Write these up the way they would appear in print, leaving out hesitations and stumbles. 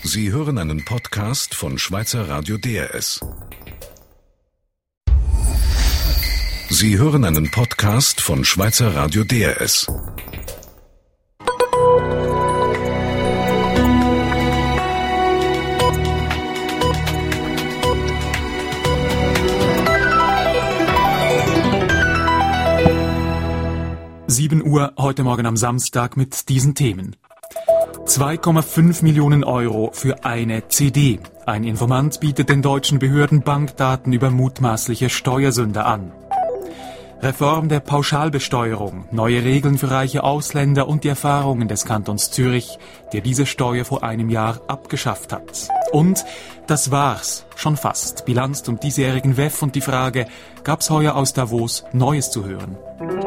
Sie hören einen Podcast von Schweizer Radio DRS. Sie hören einen Podcast von Schweizer Radio DRS. Uhr heute Morgen am Samstag mit diesen Themen. 2,5 Millionen Euro für eine CD. Ein Informant bietet den deutschen Behörden Bankdaten über mutmaßliche Steuersünder an. Reform der Pauschalbesteuerung, neue Regeln für reiche Ausländer und die Erfahrungen des Kantons Zürich, der diese Steuer vor einem Jahr abgeschafft hat. Und das war's, schon fast. Bilanz zum diesjährigen WEF und die Frage, gab's heuer aus Davos Neues zu hören?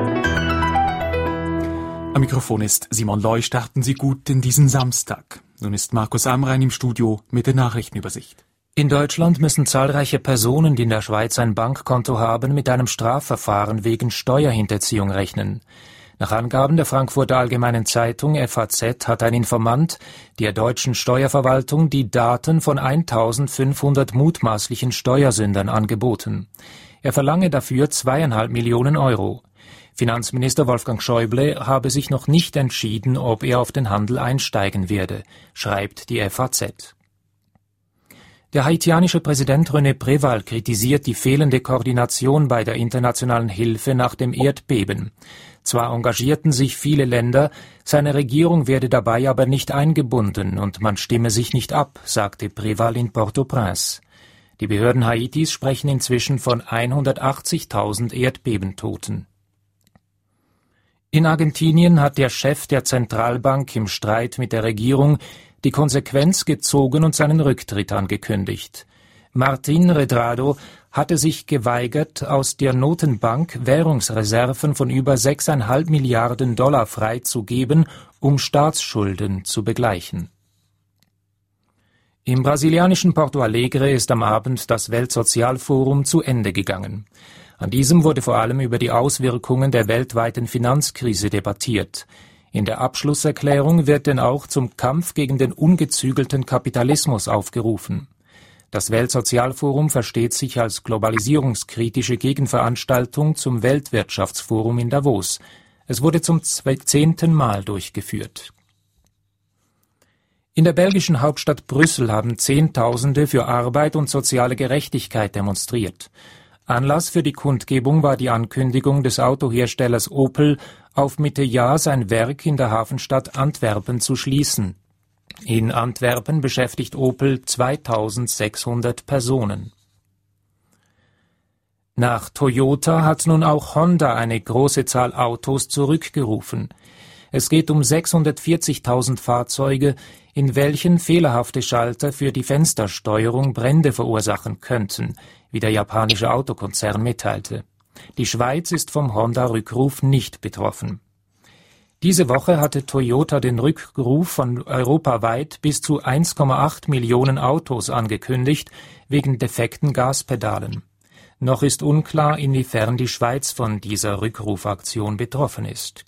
Am Mikrofon ist Simon Leu. Starten Sie gut in diesen Samstag. Nun ist Markus Amrein im Studio mit der Nachrichtenübersicht. In Deutschland müssen zahlreiche Personen, die in der Schweiz ein Bankkonto haben, mit einem Strafverfahren wegen Steuerhinterziehung rechnen. Nach Angaben der Frankfurter Allgemeinen Zeitung FAZ hat ein Informant der deutschen Steuerverwaltung die Daten von 1500 mutmaßlichen Steuersündern angeboten. Er verlange dafür 2,5 Millionen Euro. Finanzminister Wolfgang Schäuble habe sich noch nicht entschieden, ob er auf den Handel einsteigen werde, schreibt die FAZ. Der haitianische Präsident René Préval kritisiert die fehlende Koordination bei der internationalen Hilfe nach dem Erdbeben. Zwar engagierten sich viele Länder, seine Regierung werde dabei aber nicht eingebunden und man stimme sich nicht ab, sagte Préval in Port-au-Prince. Die Behörden Haitis sprechen inzwischen von 180.000 Erdbebentoten. In Argentinien hat der Chef der Zentralbank im Streit mit der Regierung die Konsequenz gezogen und seinen Rücktritt angekündigt. Martín Redrado hatte sich geweigert, aus der Notenbank Währungsreserven von über 6,5 Milliarden Dollar freizugeben, um Staatsschulden zu begleichen. Im brasilianischen Porto Alegre ist am Abend das Weltsozialforum zu Ende gegangen. An diesem wurde vor allem über die Auswirkungen der weltweiten Finanzkrise debattiert. In der Abschlusserklärung wird denn auch zum Kampf gegen den ungezügelten Kapitalismus aufgerufen. Das Weltsozialforum versteht sich als globalisierungskritische Gegenveranstaltung zum Weltwirtschaftsforum in Davos. Es wurde zum 10. Mal durchgeführt. In der belgischen Hauptstadt Brüssel haben Zehntausende für Arbeit und soziale Gerechtigkeit demonstriert. Anlass für die Kundgebung war die Ankündigung des Autoherstellers Opel, auf Mitte Jahr sein Werk in der Hafenstadt Antwerpen zu schließen. In Antwerpen beschäftigt Opel 2600 Personen. Nach Toyota hat nun auch Honda eine große Zahl Autos zurückgerufen. Es geht um 640.000 Fahrzeuge, in welchen fehlerhafte Schalter für die Fenstersteuerung Brände verursachen könnten, wie der japanische Autokonzern mitteilte. Die Schweiz ist vom Honda-Rückruf nicht betroffen. Diese Woche hatte Toyota den Rückruf von europaweit bis zu 1,8 Millionen Autos angekündigt, wegen defekten Gaspedalen. Noch ist unklar, inwiefern die Schweiz von dieser Rückrufaktion betroffen ist.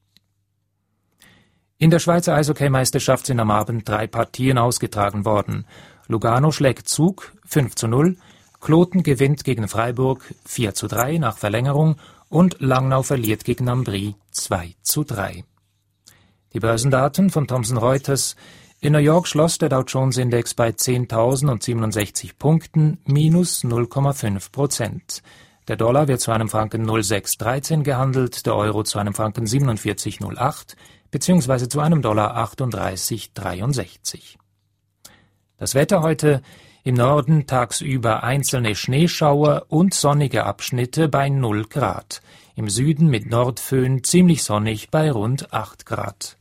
In der Schweizer Eishockeymeisterschaft sind am Abend 3 Partien ausgetragen worden. Lugano schlägt Zug 5:0, Kloten gewinnt gegen Freiburg 4:3 nach Verlängerung und Langnau verliert gegen Ambri 2:3. Die Börsendaten von Thomson Reuters. In New York schloss der Dow Jones Index bei 10.067 Punkten, minus 0,5%. Der Dollar wird zu einem Franken 0,613 gehandelt, der Euro zu einem Franken 47,08 bzw. zu einem Dollar 38,63. Das Wetter heute: im Norden tagsüber einzelne Schneeschauer und sonnige Abschnitte bei 0 Grad. Im Süden mit Nordföhn ziemlich sonnig bei rund 8 Grad.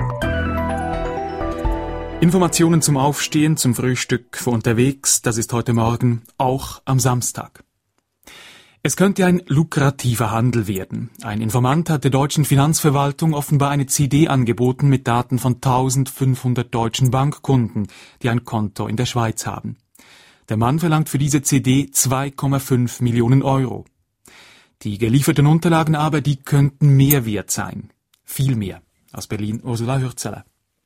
Informationen zum Aufstehen, zum Frühstück für unterwegs, das ist heute Morgen auch am Samstag. Es könnte ein lukrativer Handel werden. Ein Informant hat der deutschen Finanzverwaltung offenbar eine CD angeboten mit Daten von 1500 deutschen Bankkunden, die ein Konto in der Schweiz haben. Der Mann verlangt für diese CD 2,5 Millionen Euro. Die gelieferten Unterlagen aber, die könnten mehr wert sein. Viel mehr. Aus Berlin, Ursula Hürzeler.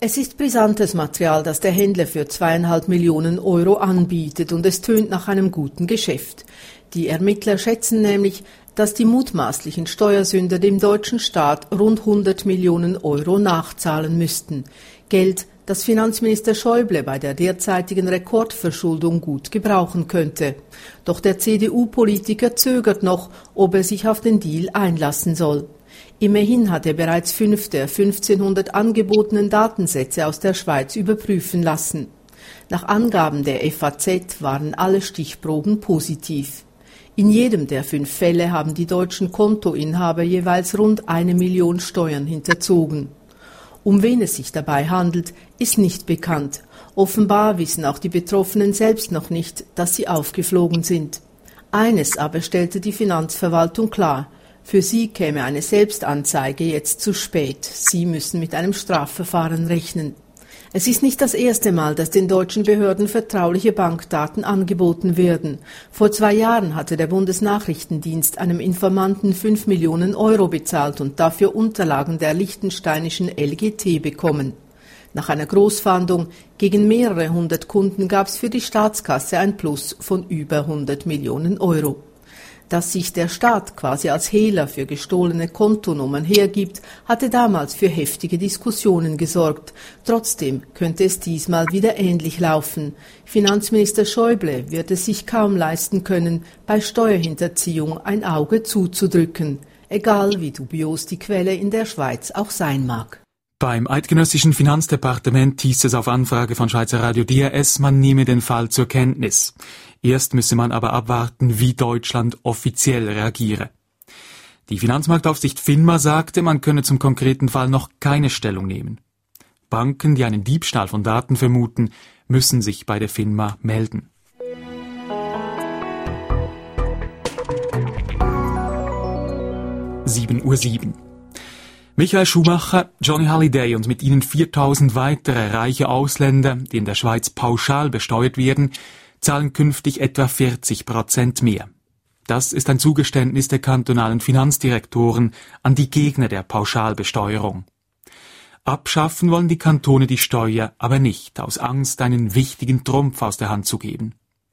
Es ist brisantes Material, das der Händler für 2,5 Millionen Euro anbietet, und es tönt nach einem guten Geschäft. Die Ermittler schätzen nämlich, dass die mutmaßlichen Steuersünder dem deutschen Staat rund 100 Millionen Euro nachzahlen müssten. Geld, das Finanzminister Schäuble bei der derzeitigen Rekordverschuldung gut gebrauchen könnte. Doch der CDU-Politiker zögert noch, ob er sich auf den Deal einlassen soll. Immerhin hat er bereits 5 der 1500 angebotenen Datensätze aus der Schweiz überprüfen lassen. Nach Angaben der FAZ waren alle Stichproben positiv. In jedem der 5 Fälle haben die deutschen Kontoinhaber jeweils rund 1 Million Steuern hinterzogen. Um wen es sich dabei handelt, ist nicht bekannt. Offenbar wissen auch die Betroffenen selbst noch nicht, dass sie aufgeflogen sind. Eines aber stellte die Finanzverwaltung klar: Für sie käme eine Selbstanzeige jetzt zu spät. Sie müssen mit einem Strafverfahren rechnen. Es ist nicht das erste Mal, dass den deutschen Behörden vertrauliche Bankdaten angeboten werden. Vor 2 Jahren hatte der Bundesnachrichtendienst einem Informanten 5 Millionen Euro bezahlt und dafür Unterlagen der liechtensteinischen LGT bekommen. Nach einer Großfahndung gegen mehrere 100 Kunden gab es für die Staatskasse ein Plus von über 100 Millionen Euro. Dass sich der Staat quasi als Hehler für gestohlene Kontonummern hergibt, hatte damals für heftige Diskussionen gesorgt. Trotzdem könnte es diesmal wieder ähnlich laufen. Finanzminister Schäuble wird es sich kaum leisten können, bei Steuerhinterziehung ein Auge zuzudrücken, egal wie dubios die Quelle in der Schweiz auch sein mag. Beim eidgenössischen Finanzdepartement hieß es auf Anfrage von Schweizer Radio DRS, man nehme den Fall zur Kenntnis. Erst müsse man aber abwarten, wie Deutschland offiziell reagiere. Die Finanzmarktaufsicht FINMA sagte, man könne zum konkreten Fall noch keine Stellung nehmen. Banken, die einen Diebstahl von Daten vermuten, müssen sich bei der FINMA melden. (7:07 Uhr). Michael Schumacher, Johnny Hallyday und mit ihnen 4000 weitere reiche Ausländer, die in der Schweiz pauschal besteuert werden, zahlen künftig etwa 40% mehr. Das ist ein Zugeständnis der kantonalen Finanzdirektoren an die Gegner der Pauschalbesteuerung. Abschaffen wollen die Kantone die Steuer aber nicht, aus Angst, einen wichtigen Trumpf aus der Hand zu geben.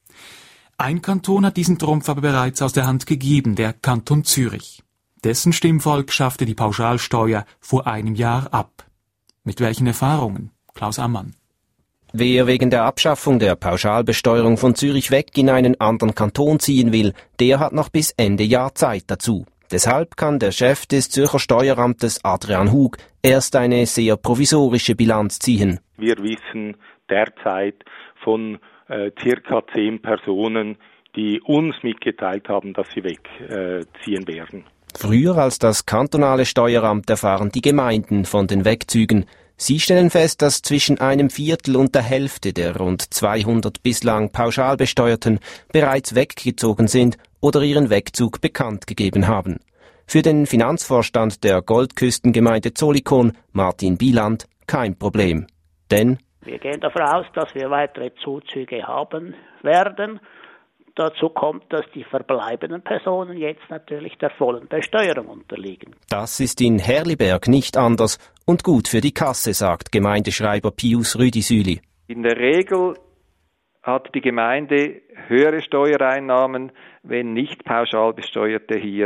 Ein Kanton hat diesen Trumpf aber bereits aus der Hand gegeben, der Kanton Zürich. Dessen Stimmvolk schaffte die Pauschalsteuer vor einem Jahr ab. Mit welchen Erfahrungen? Klaus Ammann. Wer wegen der Abschaffung der Pauschalbesteuerung von Zürich weg in einen anderen Kanton ziehen will, der hat noch bis Ende Jahr Zeit dazu. Deshalb kann der Chef des Zürcher Steueramtes, Adrian Hug, erst eine sehr provisorische Bilanz ziehen. Wir wissen derzeit von circa 10 Personen, die uns mitgeteilt haben, dass sie wegziehen werden. Früher als das kantonale Steueramt erfahren die Gemeinden von den Wegzügen. Sie stellen fest, dass zwischen 1/4 und der Hälfte der rund 200 bislang Pauschalbesteuerten bereits weggezogen sind oder ihren Wegzug bekannt gegeben haben. Für den Finanzvorstand der Goldküstengemeinde Zolikon, Martin Bieland, kein Problem. Denn wir gehen davon aus, dass wir weitere Zuzüge haben werden. Dazu kommt, dass die verbleibenden Personen jetzt natürlich der vollen Besteuerung unterliegen. Das ist in Herliberg nicht anders und gut für die Kasse, sagt Gemeindeschreiber Pius Rüdisüli. In der Regel hat die Gemeinde höhere Steuereinnahmen, wenn nicht Pauschalbesteuerte hier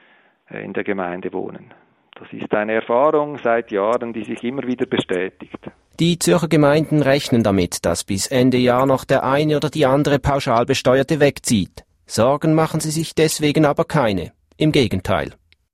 in der Gemeinde wohnen. Das ist eine Erfahrung seit Jahren, die sich immer wieder bestätigt. Die Zürcher Gemeinden rechnen damit, dass bis Ende Jahr noch der eine oder die andere Pauschalbesteuerte wegzieht. Sorgen machen sie sich deswegen aber keine. Im Gegenteil.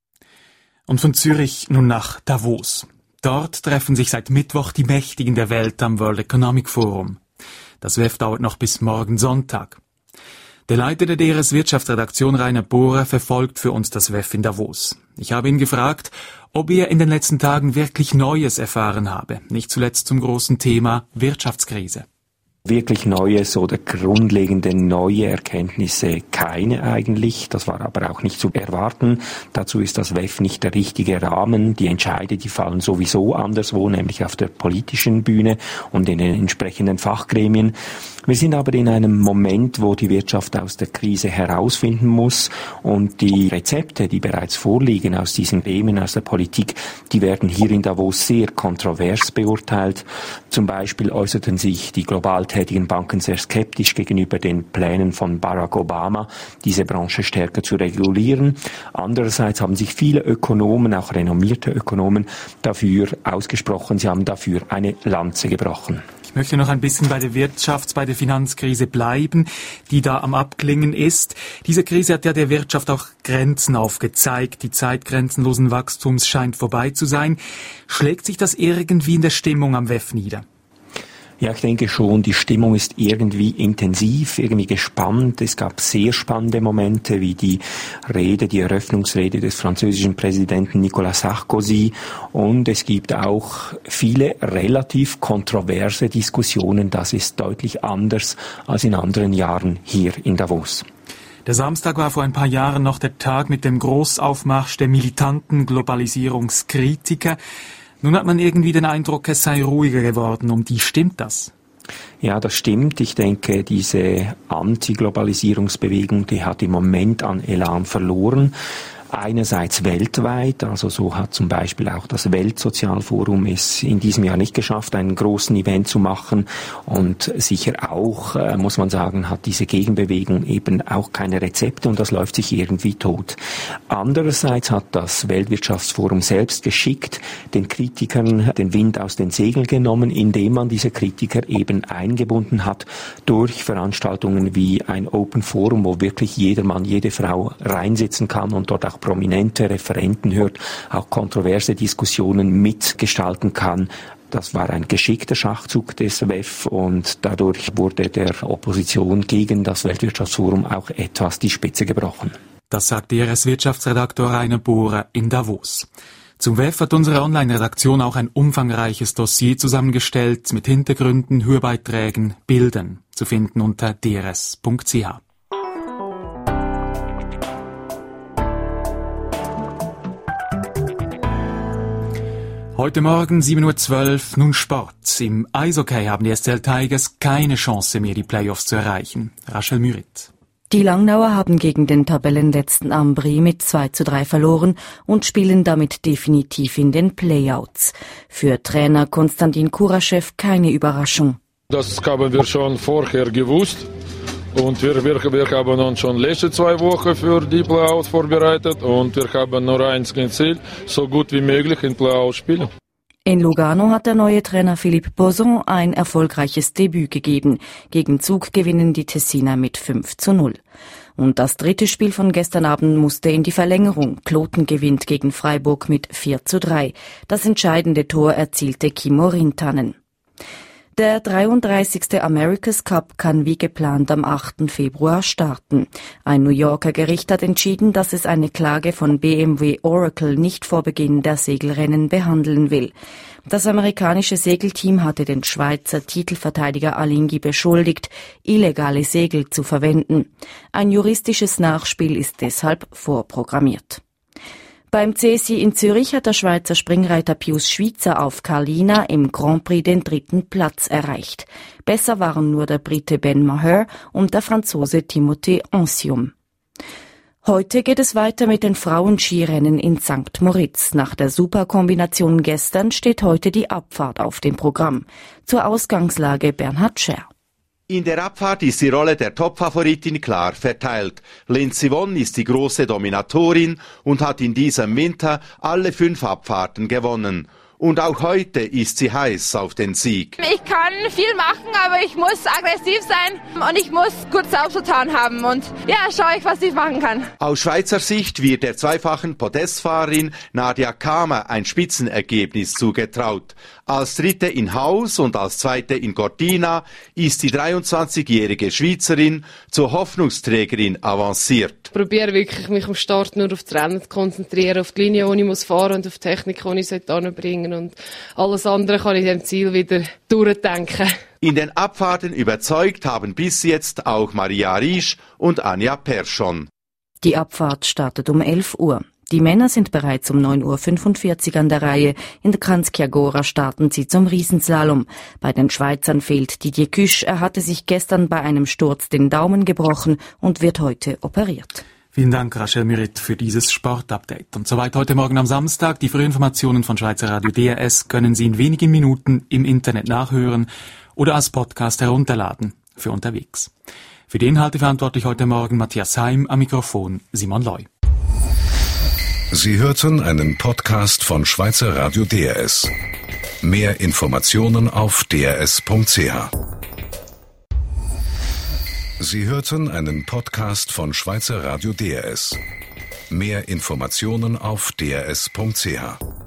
Und von Zürich nun nach Davos. Dort treffen sich seit Mittwoch die Mächtigen der Welt am World Economic Forum. Das WEF dauert noch bis morgen Sonntag. Der Leiter der DRS Wirtschaftsredaktion Rainer Bohrer verfolgt für uns das WEF in Davos. Ich habe ihn gefragt, ob er in den letzten Tagen wirklich Neues erfahren habe, nicht zuletzt zum großen Thema Wirtschaftskrise. Wirklich Neues oder grundlegende neue Erkenntnisse keine eigentlich. Das war aber auch nicht zu erwarten. Dazu ist das WEF nicht der richtige Rahmen. Die Entscheide, die fallen sowieso anderswo, nämlich auf der politischen Bühne und in den entsprechenden Fachgremien. Wir sind aber in einem Moment, wo die Wirtschaft aus der Krise herausfinden muss und die Rezepte, die bereits vorliegen aus diesen Gremien, aus der Politik, die werden hier in Davos sehr kontrovers beurteilt. Zum Beispiel äußerten sich die global tätigen Banken sehr skeptisch gegenüber den Plänen von Barack Obama, diese Branche stärker zu regulieren. Andererseits haben sich viele Ökonomen, auch renommierte Ökonomen, dafür ausgesprochen. Sie haben dafür eine Lanze gebrochen. Ich möchte noch ein bisschen bei der bei der Finanzkrise bleiben, die da am Abklingen ist. Diese Krise hat ja der Wirtschaft auch Grenzen aufgezeigt. Die Zeit grenzenlosen Wachstums scheint vorbei zu sein. Schlägt sich das irgendwie in der Stimmung am WEF nieder? Ja, ich denke schon, die Stimmung ist irgendwie intensiv, irgendwie gespannt. Es gab sehr spannende Momente, wie die Eröffnungsrede des französischen Präsidenten Nicolas Sarkozy. Und es gibt auch viele relativ kontroverse Diskussionen. Das ist deutlich anders als in anderen Jahren hier in Davos. Der Samstag war vor ein paar Jahren noch der Tag mit dem Großaufmarsch der militanten Globalisierungskritiker. Nun hat man irgendwie den Eindruck, es sei ruhiger geworden. Um die stimmt das? Ja, das stimmt. Ich denke, diese Anti-Globalisierungsbewegung, die hat im Moment an Elan verloren. Einerseits weltweit, also so hat zum Beispiel auch das Weltsozialforum es in diesem Jahr nicht geschafft, einen großen Event zu machen, und sicher auch, muss man sagen, hat diese Gegenbewegung eben auch keine Rezepte und das läuft sich irgendwie tot. Andererseits hat das Weltwirtschaftsforum selbst geschickt den Kritikern den Wind aus den Segeln genommen, indem man diese Kritiker eben eingebunden hat durch Veranstaltungen wie ein Open Forum, wo wirklich jeder Mann, jede Frau reinsitzen kann und dort auch prominente Referenten hört, auch kontroverse Diskussionen mitgestalten kann. Das war ein geschickter Schachzug des WEF und dadurch wurde der Opposition gegen das Weltwirtschaftsforum auch etwas die Spitze gebrochen. Das sagt DRS-Wirtschaftsredaktor Rainer Bohrer in Davos. Zum WEF hat unsere Online-Redaktion auch ein umfangreiches Dossier zusammengestellt mit Hintergründen, Hörbeiträgen, Bildern, zu finden unter drs.ch. Heute Morgen 7.12 Uhr, nun Sport. Im Eishockey haben die SCL Tigers keine Chance mehr, die Playoffs zu erreichen. Rachel Mürit. Die Langnauer haben gegen den Tabellenletzten Ambri mit 2:3 verloren und spielen damit definitiv in den Playouts. Für Trainer Konstantin Kuraschew keine Überraschung. Das haben wir schon vorher gewusst. Und wir haben uns schon letzte 2 Wochen für die Playouts vorbereitet und wir haben nur eins Ziel, so gut wie möglich in Playouts spielen. In Lugano hat der neue Trainer Philippe Boson ein erfolgreiches Debüt gegeben. Gegen Zug gewinnen die Tessiner mit 5:0. Und das dritte Spiel von gestern Abend musste in die Verlängerung. Kloten gewinnt gegen Freiburg mit 4:3. Das entscheidende Tor erzielte Kimmo Rintanen. Der 33. America's Cup kann wie geplant am 8. Februar starten. Ein New Yorker Gericht hat entschieden, dass es eine Klage von BMW Oracle nicht vor Beginn der Segelrennen behandeln will. Das amerikanische Segelteam hatte den Schweizer Titelverteidiger Alinghi beschuldigt, illegale Segel zu verwenden. Ein juristisches Nachspiel ist deshalb vorprogrammiert. Beim CSI in Zürich hat der Schweizer Springreiter Pius Schweizer auf Carlina im Grand Prix den 3. Platz erreicht. Besser waren nur der Brite Ben Maher und der Franzose Timothée Ancium. Heute geht es weiter mit den Frauenskirennen in St. Moritz. Nach der Superkombination gestern steht heute die Abfahrt auf dem Programm. Zur Ausgangslage Bernhard Scher. In der Abfahrt ist die Rolle der Topfavoritin klar verteilt. Lindsey Vonn ist die große Dominatorin und hat in diesem Winter alle 5 Abfahrten gewonnen. Und auch heute ist sie heiß auf den Sieg. Ich kann viel machen, aber ich muss aggressiv sein und ich muss gut Selbstvertrauen haben. Und ja, schaue ich, was ich machen kann. Aus Schweizer Sicht wird der zweifachen Podestfahrerin Nadia Kamer ein Spitzenergebnis zugetraut. Als Dritte in Haus und als Zweite in Cortina ist die 23-jährige Schweizerin zur Hoffnungsträgerin avanciert. Ich probiere wirklich, mich am Start nur auf das Rennen zu konzentrieren, auf die Linie, die ich muss fahren und auf die Technik, die ich anbringen sollte. Und alles andere kann ich dem Ziel wieder durchdenken. In den Abfahrten überzeugt haben bis jetzt auch Maria Riesch und Anja Perschon. Die Abfahrt startet um 11 Uhr. Die Männer sind bereits um 9.45 Uhr an der Reihe. In der Kranjska-Gora starten sie zum Riesenslalom. Bei den Schweizern fehlt Didier Küsch. Er hatte sich gestern bei einem Sturz den Daumen gebrochen und wird heute operiert. Vielen Dank, Rachel Mirit, für dieses Sportupdate. Und soweit heute Morgen am Samstag. Die Frühinformationen von Schweizer Radio DRS können Sie in wenigen Minuten im Internet nachhören oder als Podcast herunterladen für unterwegs. Für die Inhalte verantwortlich heute Morgen Matthias Heim, am Mikrofon Simon Loy. Sie hörten einen Podcast von Schweizer Radio DRS. Mehr Informationen auf drs.ch. Sie hörten einen Podcast von Schweizer Radio DRS. Mehr Informationen auf drs.ch.